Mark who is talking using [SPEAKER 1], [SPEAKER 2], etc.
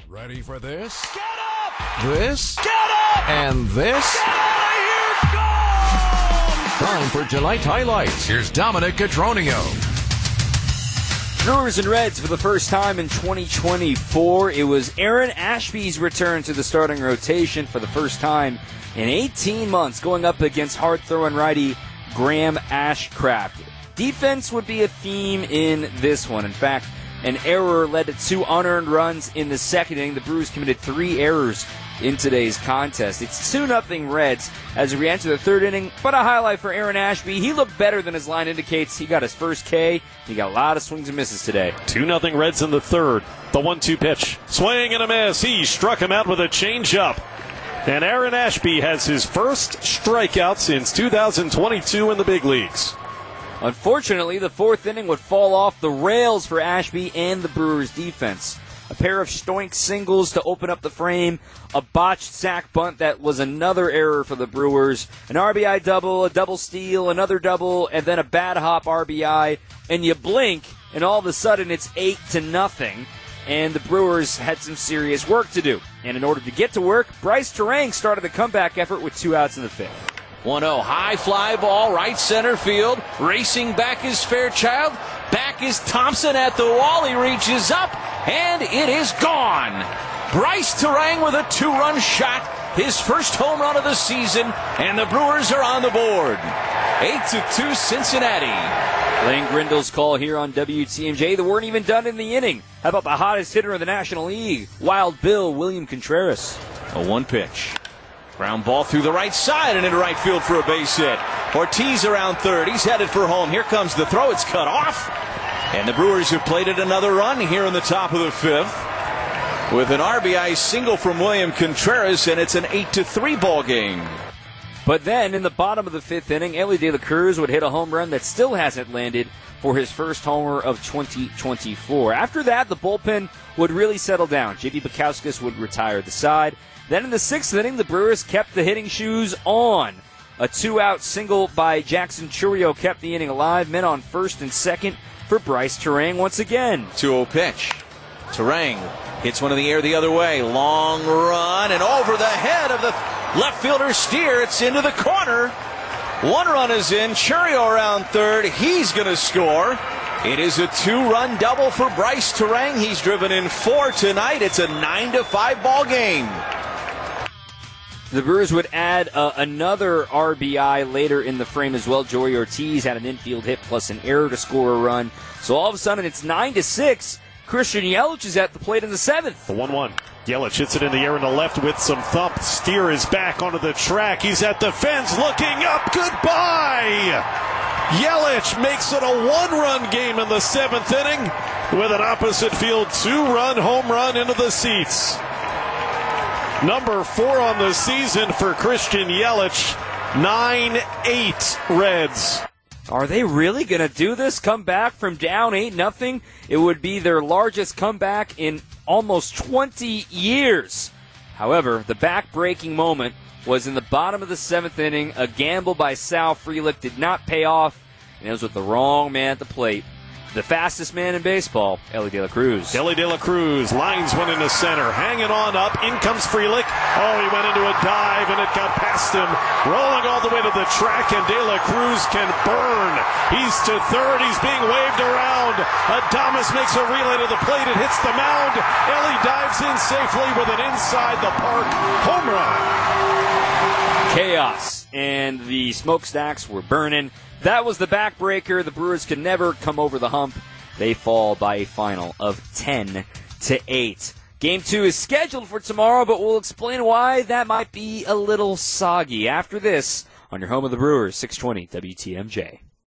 [SPEAKER 1] Ready for this?
[SPEAKER 2] Get up!
[SPEAKER 1] This?
[SPEAKER 2] Get up!
[SPEAKER 1] And this?
[SPEAKER 2] Get out of here! Gone!
[SPEAKER 1] Time for tonight's highlights. Here's Dominic Cotroneo.
[SPEAKER 3] Brewers and Reds for the first time in 2024. It was Aaron Ashby's return to the starting rotation for the first time in 18 months, going up against hard-throwing righty Graham Ashcraft. Defense would be a theme in this one. In fact, an error led to 2 unearned runs in the second inning. The Brewers committed 3 errors in today's contest. It's 2-0 Reds as we enter the third inning, but a highlight for Aaron Ashby. He looked better than his line indicates. He got his first K. He got a lot of swings and misses today.
[SPEAKER 4] 2-0 Reds in the third. The 1-2 pitch. Swing and a miss. He struck him out with a changeup. And Aaron Ashby has his first strikeout since 2022 in the big leagues.
[SPEAKER 3] Unfortunately, the fourth inning would fall off the rails for Ashby and the Brewers' defense. A pair of Stoink singles to open up the frame, a botched sac bunt that was another error for the Brewers, an RBI double, a double steal, another double, and then a bad hop RBI, and you blink, and all of a sudden it's 8-0, and the Brewers had some serious work to do. And in order to get to work, Bryce Turang started the comeback effort with 2 outs in the fifth.
[SPEAKER 2] 1-0, high fly ball, right center field. Racing back is Fairchild. Back is Thompson at the wall. He reaches up, and it is gone. Bryce Turang with a 2-run shot. His first home run of the season, and the Brewers are on the board. 8-2 Cincinnati.
[SPEAKER 3] Lane Grindle's call here on WTMJ. They weren't even done in the inning. How about the hottest hitter in the National League, Wild Bill William Contreras?
[SPEAKER 2] A 1 pitch. Ground ball through the right side and into right field for a base hit. Ortiz around third. He's headed for home. Here comes the throw. It's cut off. And the Brewers have plated another run here in the top of the fifth with an RBI single from William Contreras, and it's an 8-3 ball game.
[SPEAKER 3] But then in the bottom of the fifth inning, Elly De La Cruz would hit a home run that still hasn't landed for his first homer of 2024. After that, the bullpen would really settle down. J.D. Bukowskis would retire the side. Then in the sixth inning, the Brewers kept the hitting shoes on. A 2-out single by Jackson Chourio kept the inning alive. Men on first and second for Bryce Turang once again.
[SPEAKER 2] 2-0 pitch. Turang hits one in the air the other way. Long run and over the head of the left fielder Steer. It's into the corner. 1 run is in. Chourio around third. He's going to score. It is a 2-run double for Bryce Turang. He's driven in 4 tonight. It's a 9-5 ball game.
[SPEAKER 3] The Brewers would add another RBI later in the frame as well. Joey Ortiz had an infield hit plus an error to score a run. So all of a sudden it's 9-6. Christian Yelich is at the plate in the seventh.
[SPEAKER 4] The 1-1. Yelich hits it in the air in the left with some thump. Steer is back onto the track. He's at the fence looking up. Goodbye! Yelich makes it a 1-run game in the 7th inning with an opposite field 2-run home run into the seats. Number 4 on the season for Christian Yelich. 9-8 Reds.
[SPEAKER 3] Are they really going to do this? Come back from down 8-0? It would be their largest comeback in almost 20 years. However, the back-breaking moment was in the bottom of the 7th inning. A gamble by Sal Frelick did not pay off, and it was with the wrong man at the plate. The fastest man in baseball, Elly De La Cruz.
[SPEAKER 4] Elly De La Cruz lines one into center, hanging on up. In comes Frelick. Oh, he went into a dive, and it got past him. Rolling all the way to the track, and De La Cruz can burn. He's to third. He's being waved around. Adames makes a relay to the plate. It hits the mound. Elly dives in safely with an inside-the-park home run.
[SPEAKER 3] Chaos, and the smokestacks were burning. That was the backbreaker. The Brewers could never come over the hump. They fall by a final of 10-8. Game 2 is scheduled for tomorrow, but we'll explain why that might be a little soggy after this on your home of the Brewers, 620 WTMJ.